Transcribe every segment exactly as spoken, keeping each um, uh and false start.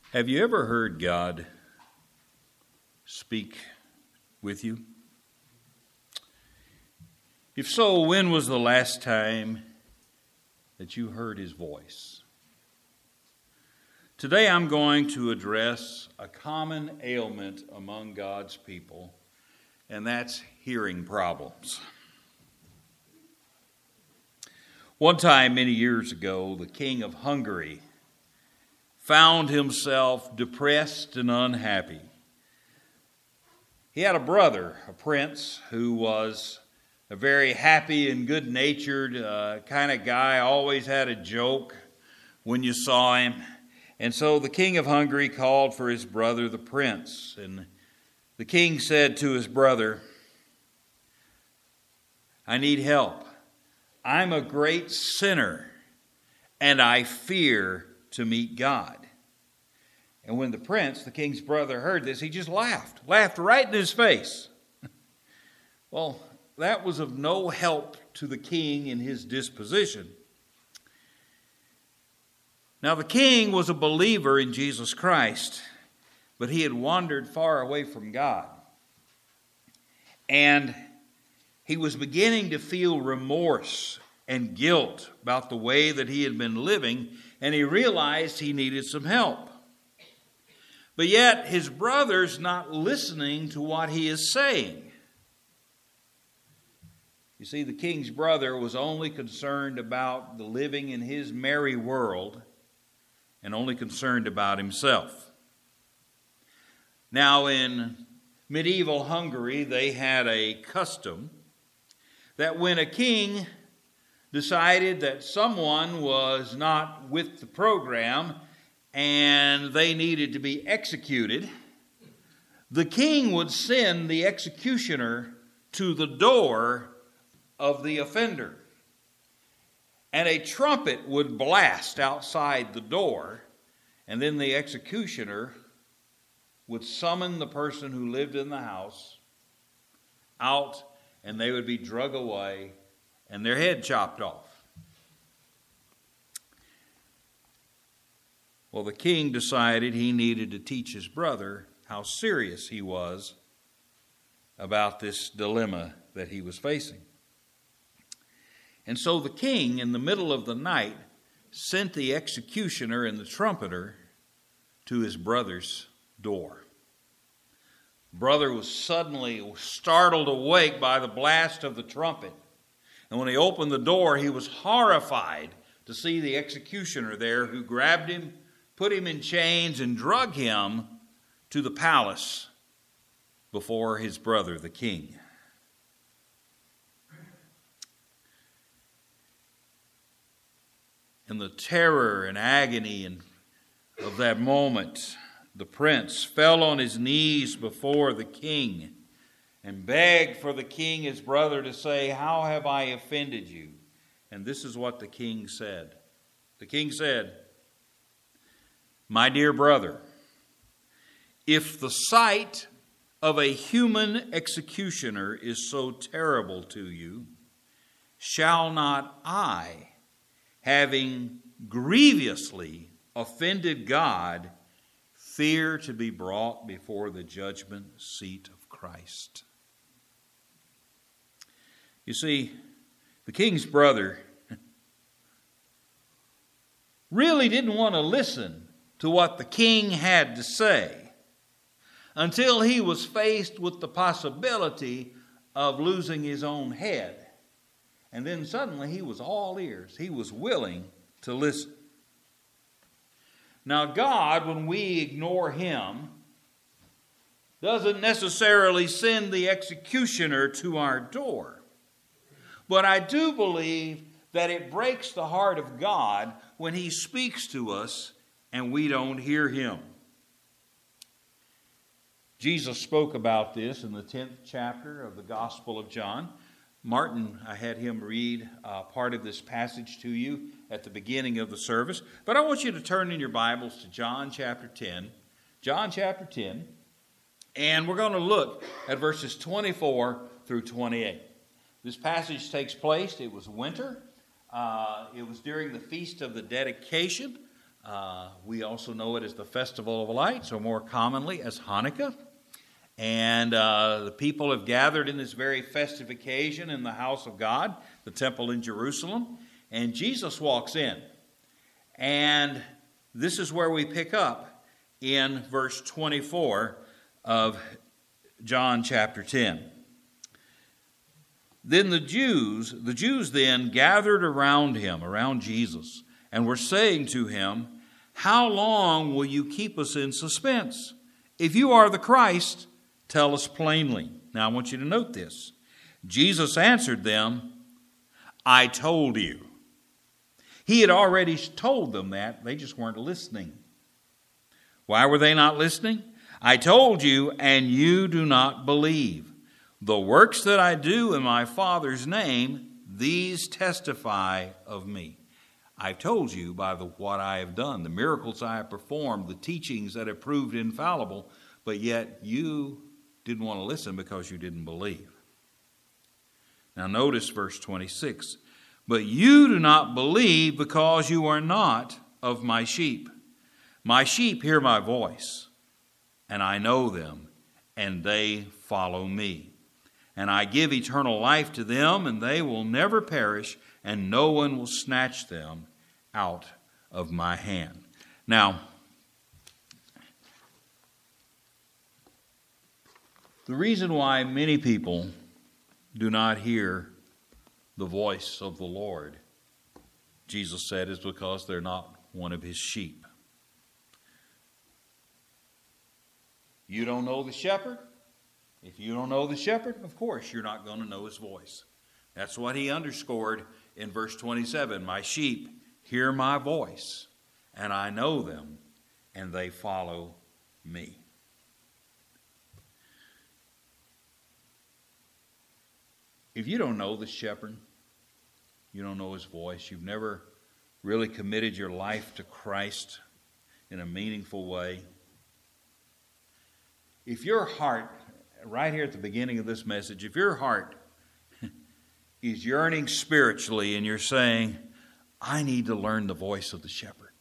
Have you ever heard God speak with you? If so, when was the last time that you heard his voice? Today I'm going to address a common ailment among God's people, and that's hearing problems. One time, many years ago, the king of Hungary found himself depressed and unhappy. He had a brother, a prince, who was a very happy and good-natured uh, kind of guy, always had a joke when you saw him. And so the king of Hungary called for his brother, the prince. And the king said to his brother, "I need help. I'm a great sinner, and I fear to meet God." And when the prince, the king's brother, heard this, he just laughed, laughed right in his face. Well, that was of no help to the king in his disposition. Now, the king was a believer in Jesus Christ, but he had wandered far away from God. And he was beginning to feel remorse and guilt about the way that he had been living, and he realized he needed some help. But yet, his brother's not listening to what he is saying. You see, the king's brother was only concerned about the living in his merry world and only concerned about himself. Now, in medieval Hungary, they had a custom that when a king decided that someone was not with the program and they needed to be executed, the king would send the executioner to the door of the offender. And a trumpet would blast outside the door, and then the executioner would summon the person who lived in the house out, and they would be dragged away and their head chopped off. Well, the king decided he needed to teach his brother how serious he was about this dilemma that he was facing. And so the king, in the middle of the night, sent the executioner and the trumpeter to his brother's door. Brother was suddenly startled awake by the blast of the trumpet. And when he opened the door, he was horrified to see the executioner there, who grabbed him, put him in chains, and drug him to the palace before his brother, the king. In the terror and agony and of that moment, the prince fell on his knees before the king and begged for the king, his brother, to say, "How have I offended you?" And this is what the king said. The king said, "My dear brother, if the sight of a human executioner is so terrible to you, shall not I, having grievously offended God, fear to be brought before the judgment seat of Christ?" You see, the king's brother really didn't want to listen to what the king had to say until he was faced with the possibility of losing his own head. And then suddenly he was all ears. He was willing to listen. Now, God, when we ignore him, doesn't necessarily send the executioner to our door. But I do believe that it breaks the heart of God when he speaks to us and we don't hear him. Jesus spoke about this in the tenth chapter of the Gospel of John. Martin, I had him read uh, part of this passage to you at the beginning of the service. But I want you to turn in your Bibles to John chapter ten. John chapter ten. And we're going to look at verses twenty-four through twenty-eight. This passage takes place, it was winter. Uh, it was during the Feast of the Dedication. Uh, we also know it as the Festival of Lights, or more commonly as Hanukkah. And uh, the people have gathered in this very festive occasion in the house of God, the temple in Jerusalem. And Jesus walks in. And this is where we pick up in verse twenty-four of John chapter ten. Then the Jews, the Jews then gathered around him, around Jesus, and were saying to him, "How long will you keep us in suspense? If you are the Christ, tell us plainly." Now I want you to note this. Jesus answered them, "I told you." He had already told them that. They just weren't listening. Why were they not listening? "I told you, and you do not believe. The works that I do in my Father's name, these testify of me." I've told you by the, what I have done, the miracles I have performed, the teachings that have proved infallible, but yet you didn't want to listen because you didn't believe. Now notice verse twenty-six. "But you do not believe because you are not of my sheep. My sheep hear my voice, and I know them, and they follow me. And I give eternal life to them, and they will never perish, and no one will snatch them out of my hand." Now, the reason why many people do not hear the voice of the Lord, Jesus said, is because they're not one of his sheep. You don't know the shepherd? If you don't know the shepherd, of course you're not going to know his voice. That's what he underscored in verse twenty-seven. "My sheep hear my voice, and I know them, and they follow me." If you don't know the shepherd, you don't know his voice, you've never really committed your life to Christ in a meaningful way, if your heart, right here at the beginning of this message, if your heart is yearning spiritually and you're saying, "I need to learn the voice of the shepherd.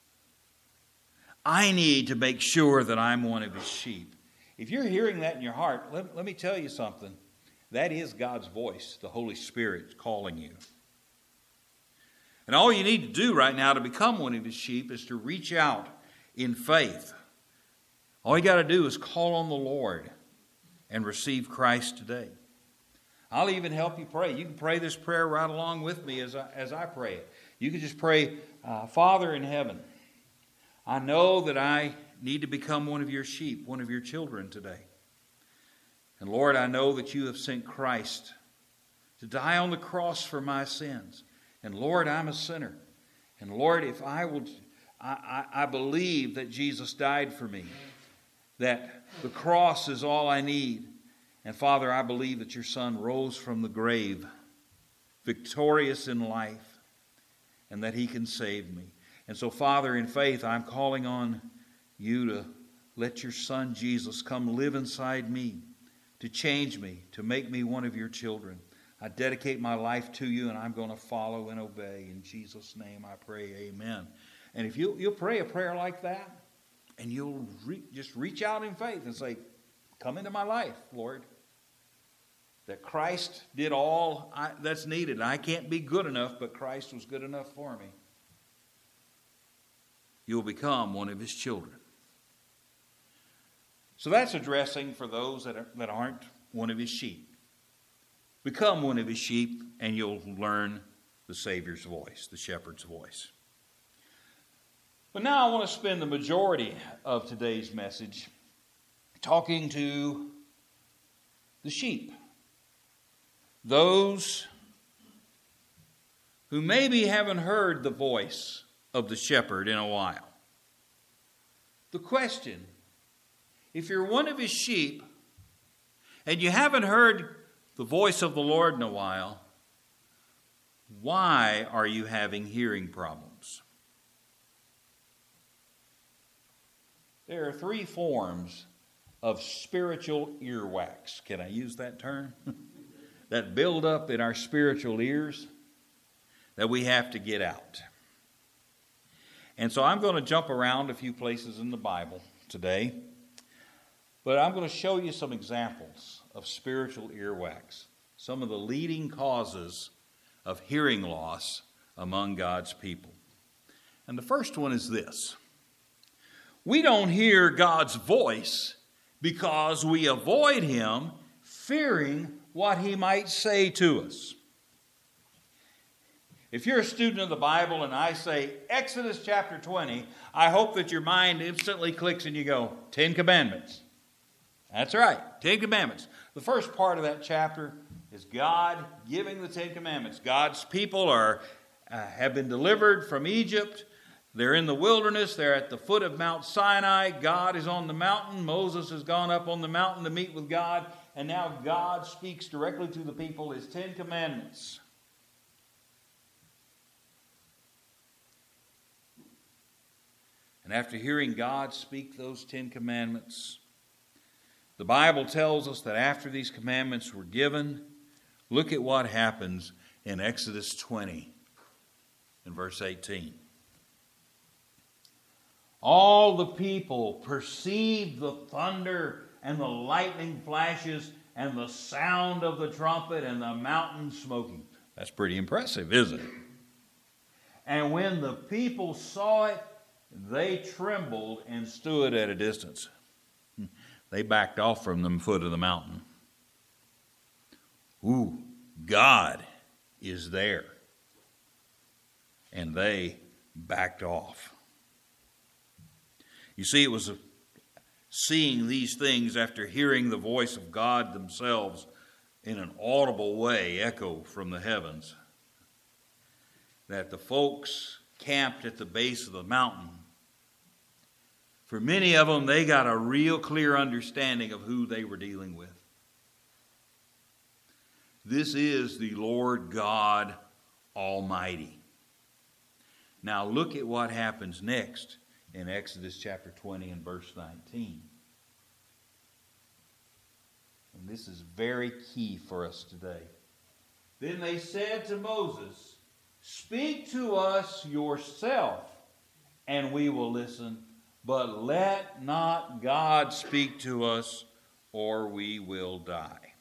I need to make sure that I'm one of his sheep." If you're hearing that in your heart, let, let me tell you something. That is God's voice, the Holy Spirit calling you. And all you need to do right now to become one of his sheep is to reach out in faith. All you got to do is call on the Lord and receive Christ today. I'll even help you pray. You can pray this prayer right along with me as I, as I pray it. You can just pray, uh, "Father in heaven, I know that I need to become one of your sheep, one of your children today. And Lord, I know that you have sent Christ to die on the cross for my sins. And Lord, I'm a sinner. And Lord, if I will, I, I, I believe that Jesus died for me, that the cross is all I need. And Father, I believe that your Son rose from the grave, victorious in life, and that he can save me. And so, Father, in faith, I'm calling on you to let your Son, Jesus, come live inside me, to change me, to make me one of your children. I dedicate my life to you, and I'm going to follow and obey. In Jesus' name I pray, amen. And if you, you'll pray a prayer like that, and you'll re- just reach out in faith and say, "Come into my life, Lord." That Christ did all I, that's needed. I can't be good enough, but Christ was good enough for me. You'll become one of his children. So that's addressing for those that, are, that aren't one of his sheep. Become one of his sheep, and you'll learn the Savior's voice, the shepherd's voice. But now I want to spend the majority of today's message talking to the sheep. Those who maybe haven't heard the voice of the shepherd in a while. The question, if you're one of his sheep and you haven't heard the voice of the Lord in a while, why are you having hearing problems? There are three forms of spiritual earwax. Can I use that term? That build up in our spiritual ears that we have to get out. And so I'm going to jump around a few places in the Bible today, but I'm going to show you some examples of spiritual earwax, some of the leading causes of hearing loss among God's people. And the first one is this: we don't hear God's voice because we avoid Him, fearing what He might say to us. If you're a student of the Bible and I say Exodus chapter twenty, I hope that your mind instantly clicks and you go, Ten Commandments. That's right, Ten Commandments. The first part of that chapter is God giving the Ten Commandments. God's people are uh, have been delivered from Egypt. They're in the wilderness. They're at the foot of Mount Sinai. God is on the mountain. Moses has gone up on the mountain to meet with God. And now God speaks directly to the people His Ten Commandments. And after hearing God speak those Ten Commandments, the Bible tells us that after these commandments were given, look at what happens in Exodus twenty in verse eighteen. All the people perceived the thunder and the lightning flashes and the sound of the trumpet and the mountain smoking. That's pretty impressive, isn't it? And when the people saw it, they trembled and stood at a distance. They backed off from the foot of the mountain. Ooh, God is there. And they backed off. You see, it was seeing these things after hearing the voice of God themselves in an audible way echo from the heavens, that the folks camped at the base of the mountain, for many of them, they got a real clear understanding of who they were dealing with. This is the Lord God Almighty. Now look at what happens next in Exodus chapter twenty and verse nineteen. And this is very key for us today. Then they said to Moses, "Speak to us yourself, and we will listen. But let not God speak to us, or we will die."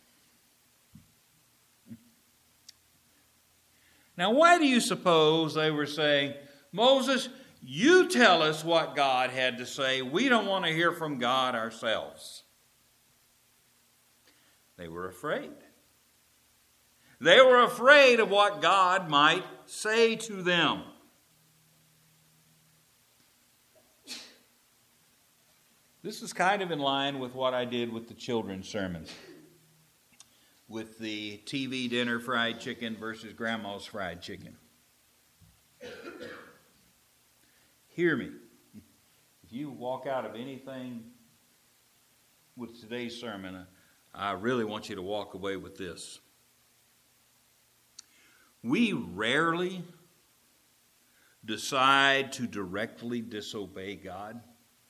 Now, why do you suppose they were saying, "Moses, you tell us what God had to say. We don't want to hear from God ourselves"? They were afraid. They were afraid of what God might say to them. This is kind of in line with what I did with the children's sermons, with the T V dinner fried chicken versus grandma's fried chicken. Hear me. If you walk out of anything with today's sermon, I really want you to walk away with this. We rarely decide to directly disobey God.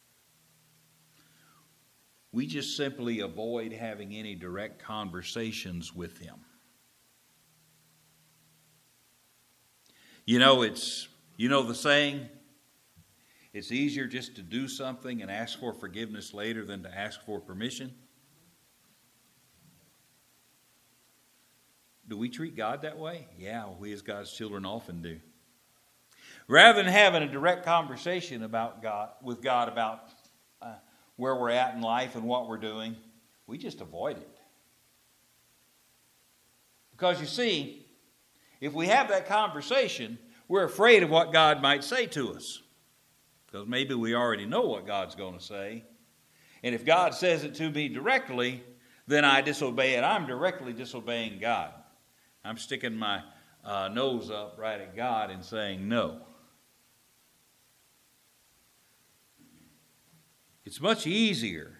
We just simply avoid having any direct conversations with Him. You know, it's, you know the saying, it's easier just to do something and ask for forgiveness later than to ask for permission. Do we treat God that way? Yeah, we as God's children often do. Rather than having a direct conversation about God with God about uh, where we're at in life and what we're doing, we just avoid it. Because you see, if we have that conversation, we're afraid of what God might say to us. Because maybe we already know what God's going to say. And if God says it to me directly, then I disobey it. I'm directly disobeying God. I'm sticking my uh, nose up right at God and saying no. It's much easier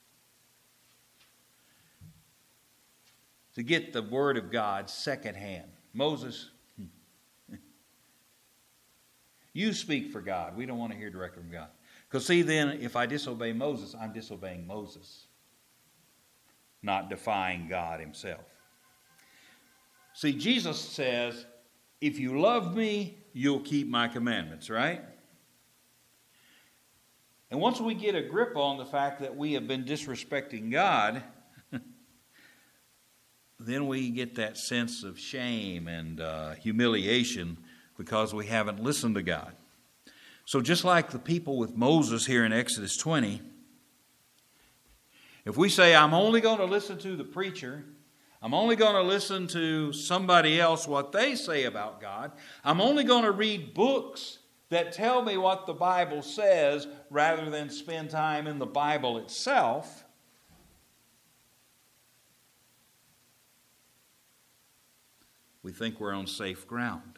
to get the Word of God secondhand. Moses, you speak for God. We don't want to hear directly from God. Because see, then, if I disobey Moses, I'm disobeying Moses, not defying God Himself. See, Jesus says, if you love me, you'll keep my commandments, right? And once we get a grip on the fact that we have been disrespecting God, then we get that sense of shame and uh, humiliation because we haven't listened to God. So just like the people with Moses here in Exodus twenty, if we say, I'm only going to listen to the preacher, I'm only going to listen to somebody else, what they say about God, I'm only going to read books that tell me what the Bible says rather than spend time in the Bible itself, we think we're on safe ground.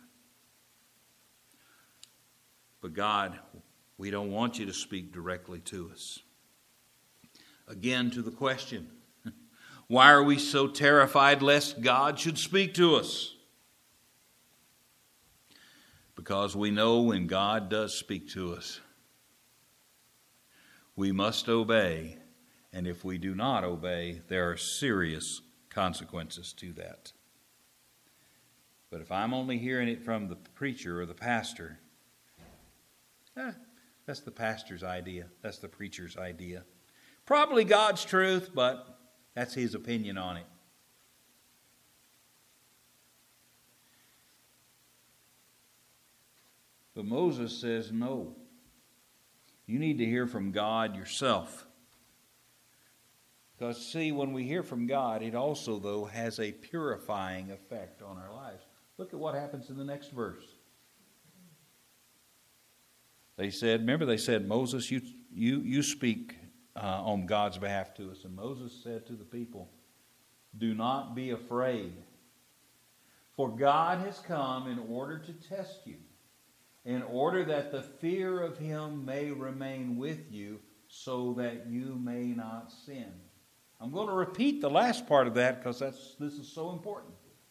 But God, we don't want you to speak directly to us. Again, to the question, why are we so terrified lest God should speak to us? Because we know when God does speak to us, we must obey. And if we do not obey, there are serious consequences to that. But if I'm only hearing it from the preacher or the pastor, eh, that's the pastor's idea. That's the preacher's idea. Probably God's truth, but that's his opinion on it. But Moses says, no. You need to hear from God yourself. Because, see, when we hear from God, it also, though, has a purifying effect on our lives. Look at what happens in the next verse. They said, remember they said, Moses, you, you, you speak uh, on God's behalf to us. And Moses said to the people, do not be afraid, for God has come in order to test you, in order that the fear of him may remain with you, so that you may not sin. I'm going to repeat the last part of that because that's this is so important.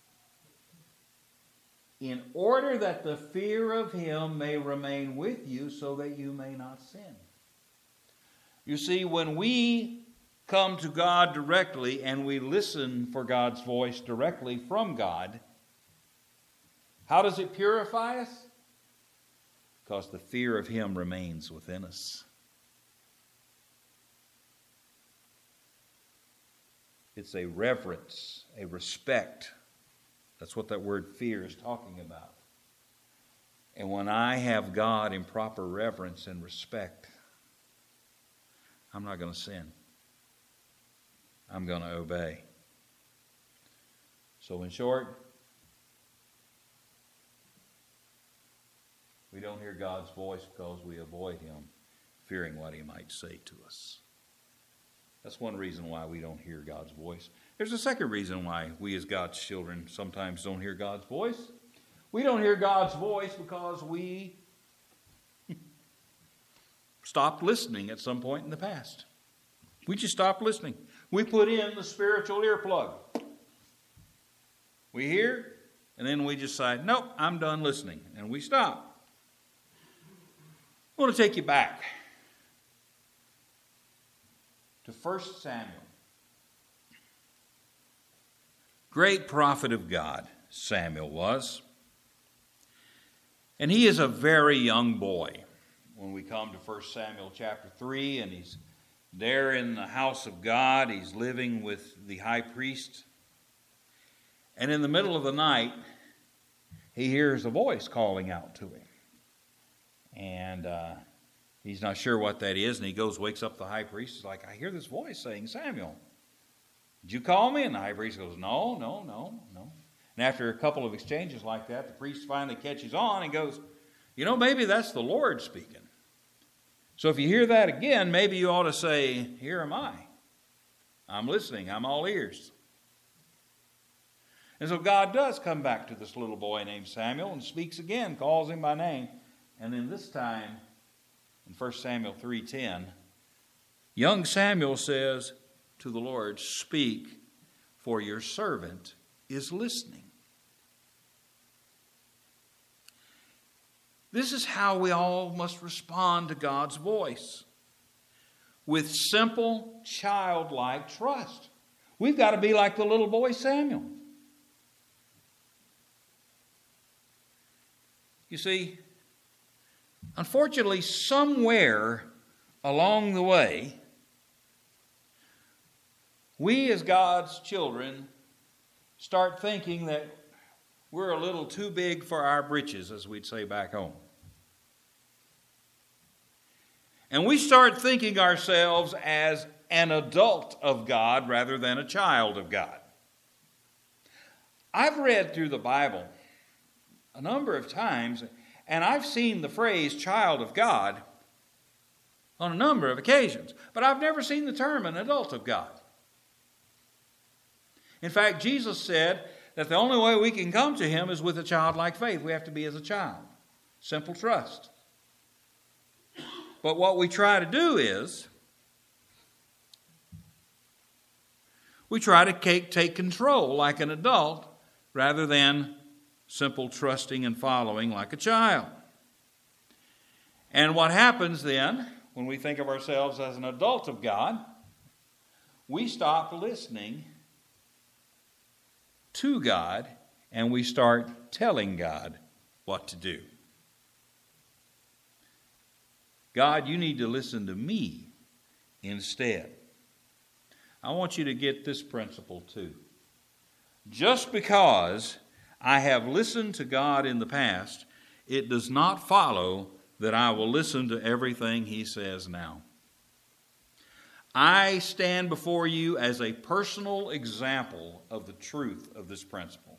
In order that the fear of him may remain with you, so that you may not sin. You see, when we come to God directly and we listen for God's voice directly from God, how does it purify us? Because the fear of him remains within us. It's a reverence, a respect. That's what that word fear is talking about. And when I have God in proper reverence and respect, I'm not going to sin. I'm going to obey. So in short, we don't hear God's voice because we avoid him, fearing what he might say to us. That's one reason why we don't hear God's voice. There's a second reason why we as God's children sometimes don't hear God's voice. We don't hear God's voice because we stopped listening at some point in the past. We just stopped listening. We put in the spiritual earplug. We hear, and then we decide, nope, I'm done listening. And we stop. I want to take you back to First Samuel. Great prophet of God, Samuel was. And he is a very young boy when we come to First Samuel chapter three, and he's there in the house of God. He's living with the high priest. And in the middle of the night, he hears a voice calling out to him. And uh, he's not sure what that is, and he goes, wakes up the high priest. He's like, I hear this voice saying, Samuel, did you call me? And the high priest goes, no, no, no, no. And after a couple of exchanges like that, the priest finally catches on and goes, you know, maybe that's the Lord speaking. So if you hear that again, maybe you ought to say, here am I. I'm listening. I'm all ears. And so God does come back to this little boy named Samuel and speaks again, calls him by name. And then this time, in First Samuel three ten, young Samuel says to the Lord, speak, for your servant is listening. This is how we all must respond to God's voice. With simple, childlike trust. We've got to be like the little boy Samuel. You see, unfortunately, somewhere along the way, we as God's children start thinking that we're a little too big for our britches, as we'd say back home. And we start thinking ourselves as an adult of God rather than a child of God. I've read through the Bible a number of times, and I've seen the phrase child of God on a number of occasions, but I've never seen the term an adult of God. In fact, Jesus said that the only way we can come to Him is with a childlike faith. We have to be as a child. Simple trust. But what we try to do is, we try to take, take control like an adult rather than simple trusting and following like a child. And what happens then, when we think of ourselves as an adult of God, we stop listening to God and we start telling God what to do. God, you need to listen to me instead. I want you to get this principle too. Just because I have listened to God in the past, it does not follow that I will listen to everything He says now. I stand before you as a personal example of the truth of this principle.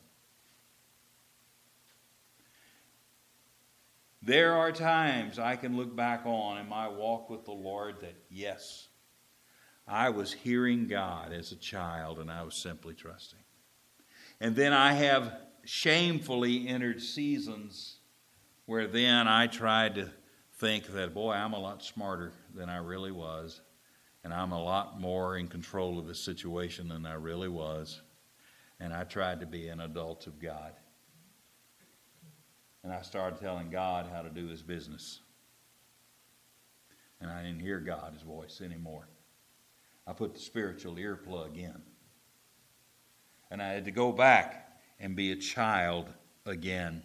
There are times I can look back on in my walk with the Lord that, yes, I was hearing God as a child and I was simply trusting. And then I have shamefully entered seasons where then I tried to think that, boy, I'm a lot smarter than I really was. And I'm a lot more in control of the situation than I really was. And I tried to be an adult of God. And I started telling God how to do His business. And I didn't hear God's voice anymore. I put the spiritual earplug in. And I had to go back and be a child again.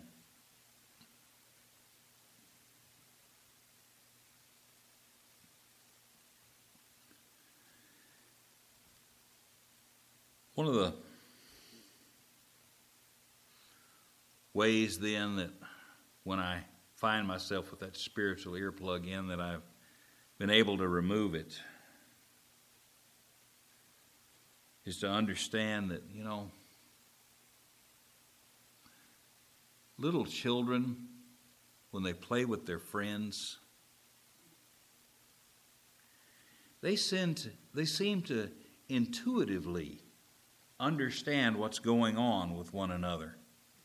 One of the ways then that when I find myself with that spiritual earplug in that I've been able to remove it is to understand that, you know, little children, when they play with their friends, they seem to, they seem to intuitively understand what's going on with one another.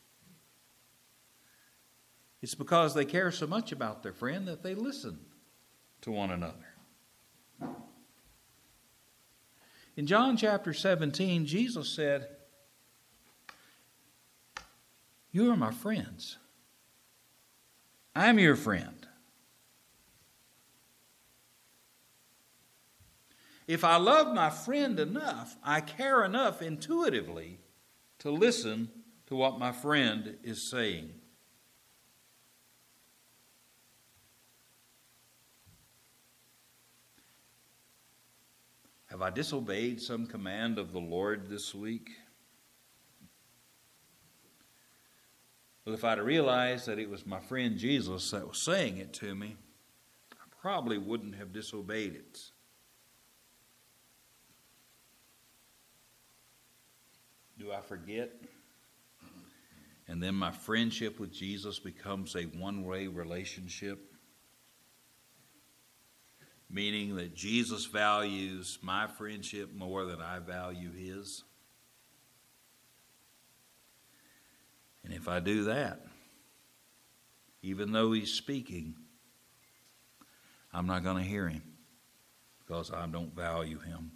It's because they care so much about their friend that they listen to one another. In John chapter seventeen, Jesus said, "You are my friends. I'm your friend. If I love my friend enough, I care enough intuitively to listen to what my friend is saying." Have I disobeyed some command of the Lord this week? Well, if I'd realized that it was my friend Jesus that was saying it to me, I probably wouldn't have disobeyed it. Do I forget? And then my friendship with Jesus becomes a one-way relationship? Meaning that Jesus values my friendship more than I value His? And if I do that, even though He's speaking, I'm not going to hear Him because I don't value Him.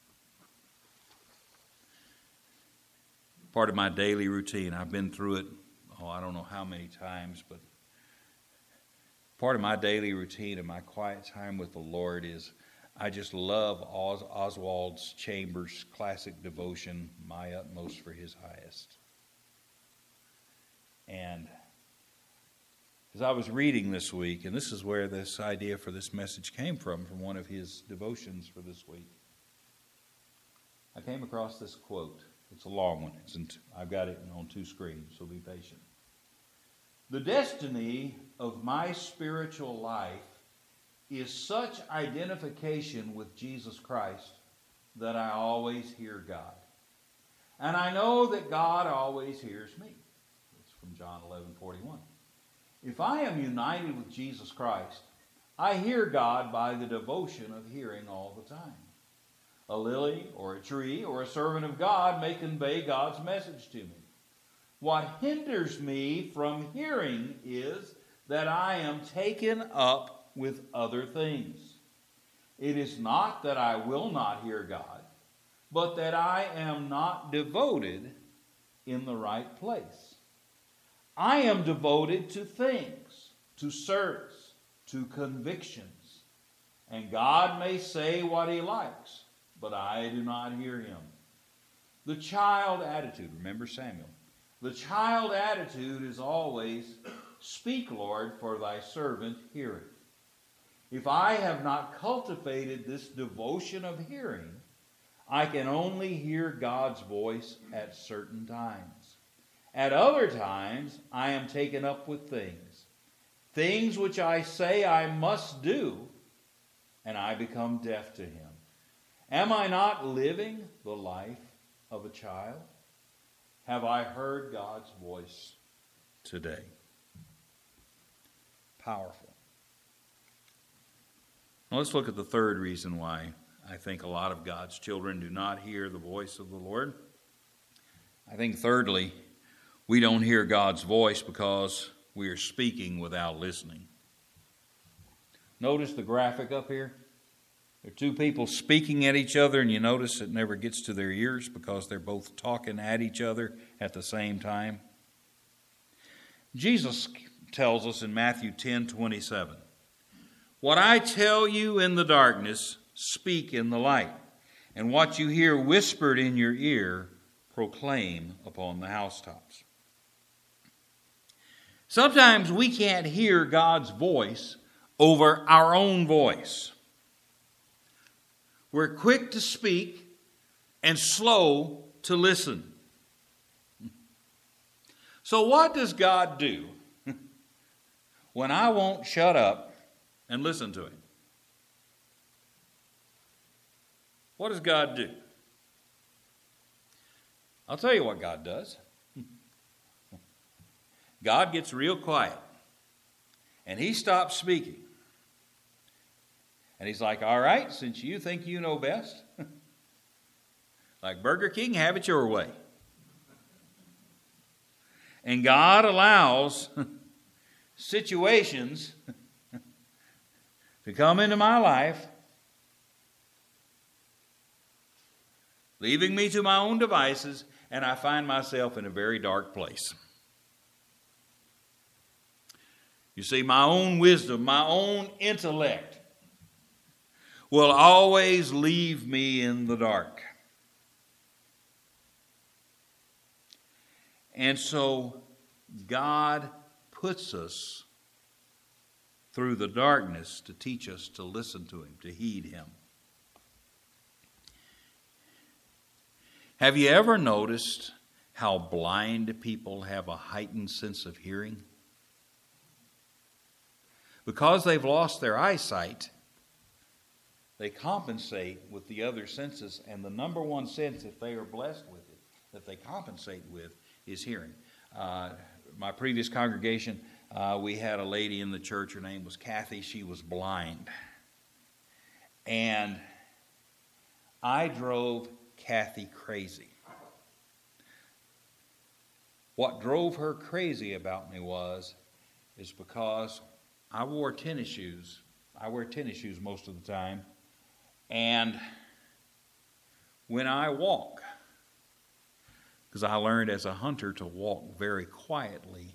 Part of my daily routine, I've been through it, oh, I don't know how many times, but part of my daily routine and my quiet time with the Lord is I just love Os- Oswald Chambers' classic devotion, My Utmost for His Highest. And As I was reading this week, and this is where this idea for this message came from, from one of his devotions for this week, I came across this quote. It's a long one. It's in t- I've got it on two screens, so be patient. The destiny of my spiritual life is such identification with Jesus Christ that I always hear God. And I know that God always hears me. It's from John eleven forty-one. If I am united with Jesus Christ, I hear God by the devotion of hearing all the time. A lily or a tree or a servant of God may convey God's message to me. What hinders me from hearing is that I am taken up with other things. It is not that I will not hear God, but that I am not devoted in the right place. I am devoted to things, to certs, to convictions. And God may say what he likes, but I do not hear him. The child attitude, remember Samuel. The child attitude is always, speak, Lord, for thy servant heareth. If I have not cultivated this devotion of hearing, I can only hear God's voice at certain times. At other times, I am taken up with things, things which I say I must do, and I become deaf to him. Am I not living the life of a child? Have I heard God's voice today? Powerful. Now let's look at the third reason why I think a lot of God's children do not hear the voice of the Lord. I think thirdly, we don't hear God's voice because we are speaking without listening. Notice the graphic up here? There are two people speaking at each other, and you notice it never gets to their ears because they're both talking at each other at the same time. Jesus tells us in Matthew ten twenty-seven, what I tell you in the darkness, speak in the light, and what you hear whispered in your ear, proclaim upon the housetops. Sometimes we can't hear God's voice over our own voice. We're quick to speak and slow to listen. So what does God do when I won't shut up and listen to him? What does God do? I'll tell you what God does. God gets real quiet. And he stops speaking. And he's like, all right, since you think you know best, like Burger King, have it your way. And God allows situations to come into my life, leaving me to my own devices, and I find myself in a very dark place. You see, my own wisdom, my own intellect will always leave me in the dark. And so God puts us through the darkness to teach us to listen to him, to heed him. Have you ever noticed how blind people have a heightened sense of hearing? Because they've lost their eyesight, they compensate with the other senses, and the number one sense, if they are blessed with it, that they compensate with, is hearing. Uh, my previous congregation, uh, we had a lady in the church. Her name was Kathy. She was blind. And I drove Kathy crazy. What drove her crazy about me was, is because I wore tennis shoes. I wear tennis shoes most of the time. And when I walk, because I learned as a hunter to walk very quietly,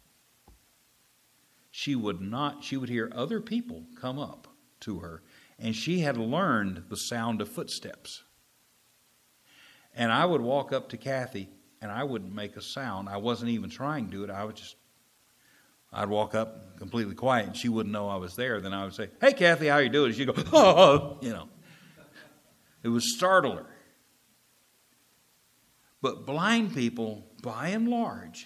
she would not, she would hear other people come up to her, and she had learned the sound of footsteps. And I would walk up to Kathy, and I wouldn't make a sound. I wasn't even trying to do it. I would just, I'd walk up completely quiet and she wouldn't know I was there. Then I would say, "Hey, Kathy, how you doing?" She'd go, "Oh," you know. It would startle her. But blind people, by and large,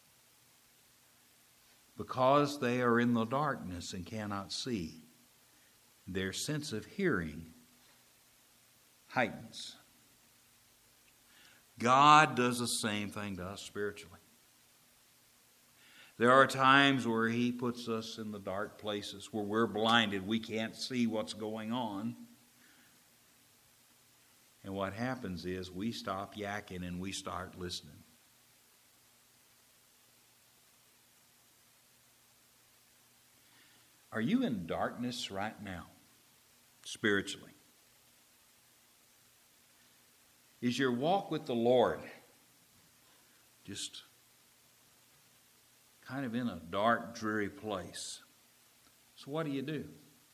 because they are in the darkness and cannot see, their sense of hearing heightens. God does the same thing to us spiritually. There are times where He puts us in the dark places where we're blinded. We can't see what's going on. And what happens is we stop yakking and we start listening. Are you in darkness right now, spiritually? Is your walk with the Lord just kind of in a dark, dreary place? So what do you do?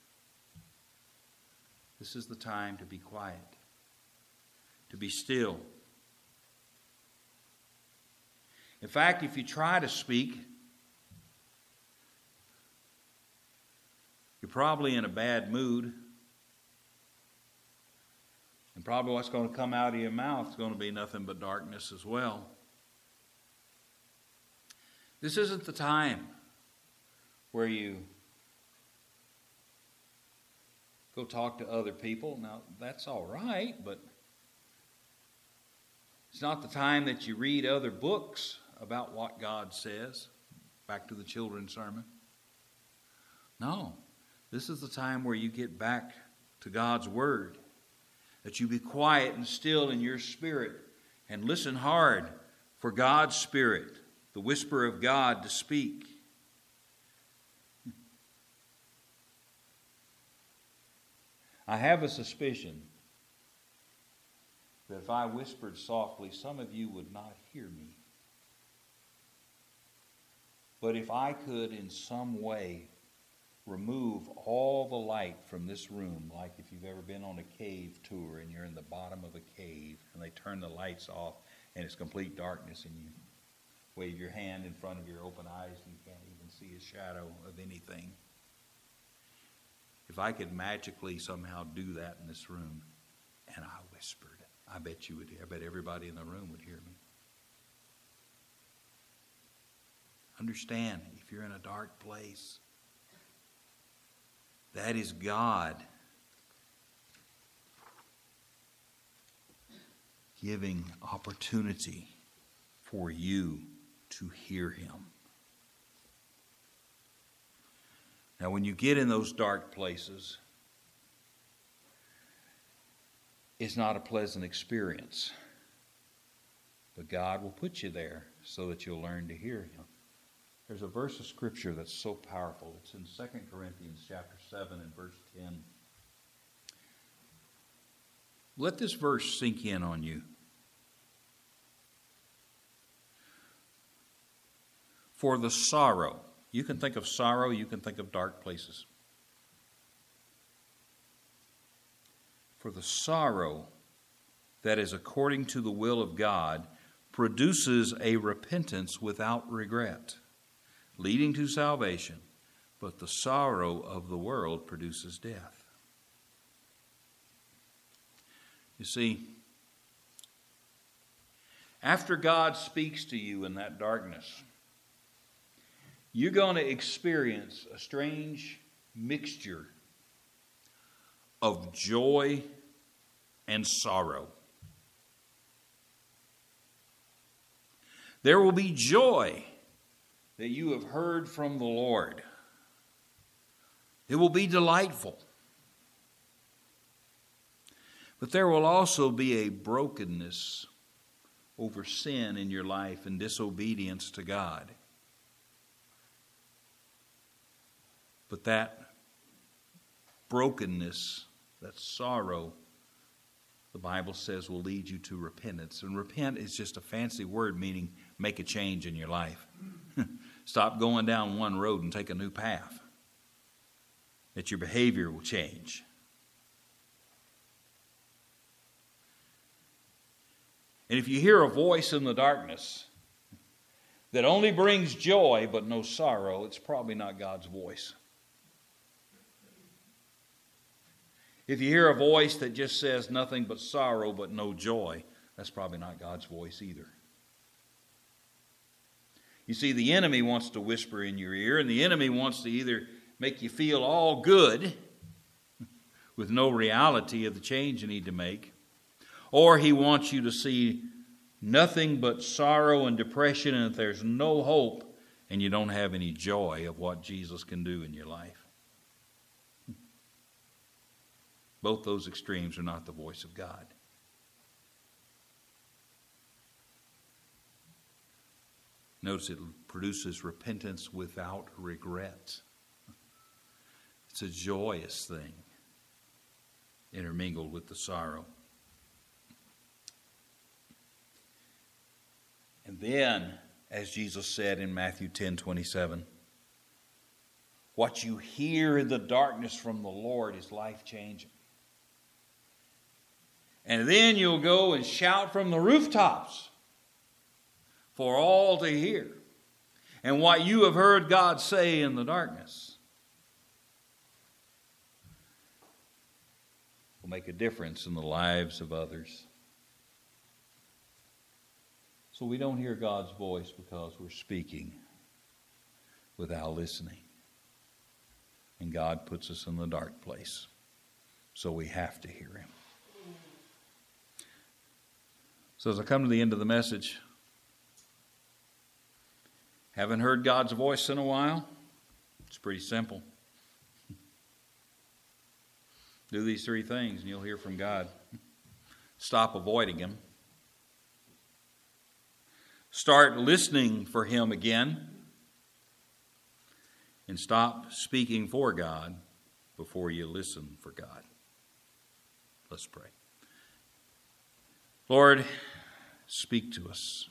This is the time to be quiet, to be still. In fact, if you try to speak, you're probably in a bad mood. And probably what's going to come out of your mouth is going to be nothing but darkness as well. This isn't the time where you go talk to other people. Now, that's all right, but it's not the time that you read other books about what God says. Back to the children's sermon. No. This is the time where you get back to God's Word. That you be quiet and still in your spirit and listen hard for God's Spirit, the whisper of God, to speak. I have a suspicion that if I whispered softly, some of you would not hear me. But if I could in some way remove all the light from this room, like if you've ever been on a cave tour and you're in the bottom of a cave and they turn the lights off and it's complete darkness and you wave your hand in front of your open eyes and you can't even see a shadow of anything. If I could magically somehow do that in this room and I whispered, I bet you would hear. I bet everybody in the room would hear me. Understand, if you're in a dark place, that is God giving opportunity for you to hear Him. Now, when you get in those dark places, it's not a pleasant experience. But God will put you there so that you'll learn to hear Him. There's a verse of Scripture that's so powerful. It's in Second Corinthians chapter seven and verse ten. Let this verse sink in on you. For the sorrow. You can think of sorrow, you can think of dark places. For the sorrow that is according to the will of God produces a repentance without regret, leading to salvation, but the sorrow of the world produces death. You see, after God speaks to you in that darkness, you're going to experience a strange mixture of joy and sorrow. There will be joy that you have heard from the Lord. It will be delightful. But there will also be a brokenness over sin in your life and disobedience to God. But that brokenness, that sorrow, the Bible says will lead you to repentance. And repent is just a fancy word meaning make a change in your life. Stop going down one road and take a new path. That your behavior will change. And if you hear a voice in the darkness that only brings joy but no sorrow, it's probably not God's voice. If you hear a voice that just says nothing but sorrow but no joy, that's probably not God's voice either. You see, the enemy wants to whisper in your ear, and the enemy wants to either make you feel all good with no reality of the change you need to make, or he wants you to see nothing but sorrow and depression, and that there's no hope, and you don't have any joy of what Jesus can do in your life. Both those extremes are not the voice of God. Notice it produces repentance without regret. It's a joyous thing, intermingled with the sorrow. And then, as Jesus said in Matthew ten twenty-seven, what you hear in the darkness from the Lord is life-changing. And then you'll go and shout from the rooftops for all to hear. And what you have heard God say in the darkness will make a difference in the lives of others. So we don't hear God's voice because we're speaking without listening. And God puts us in the dark place. So we have to hear him. So as I come to the end of the message, haven't heard God's voice in a while? It's pretty simple. Do these three things and you'll hear from God. Stop avoiding him. Start listening for him again. And stop speaking for God before you listen for God. Let's pray. Lord, speak to us.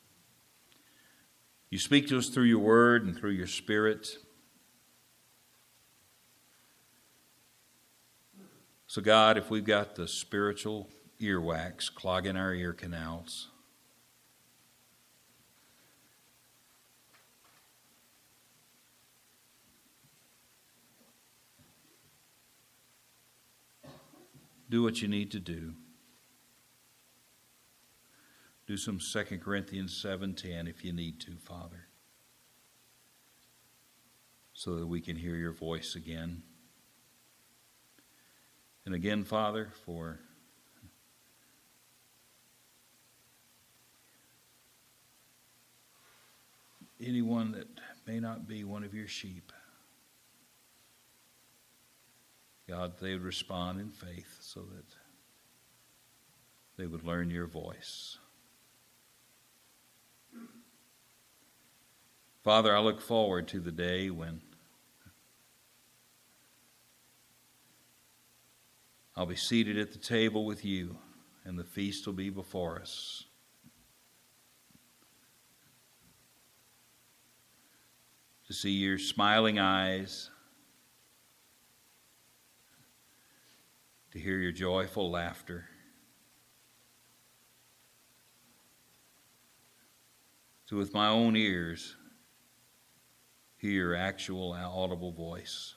You speak to us through your word and through your Spirit. So God, if we've got the spiritual earwax clogging our ear canals, do what you need to do. Do some Second Corinthians seven ten if you need to, Father, so that we can hear your voice again. And again, Father, for anyone that may not be one of your sheep, God, they would respond in faith so that they would learn your voice. Father, I look forward to the day when I'll be seated at the table with you and the feast will be before us. To see your smiling eyes, to hear your joyful laughter, to with my own ears hear your actual audible voice.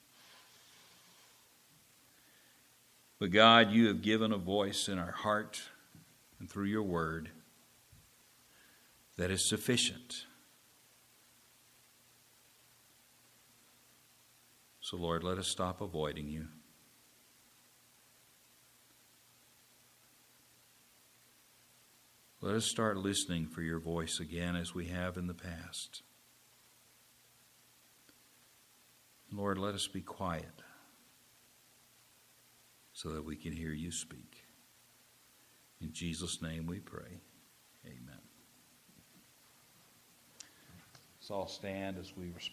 But God, you have given a voice in our heart and through your word that is sufficient. So Lord, let us stop avoiding you. Let us start listening for your voice again as we have in the past. Lord, let us be quiet so that we can hear you speak. In Jesus' name we pray. Amen. Let's all stand as we respond.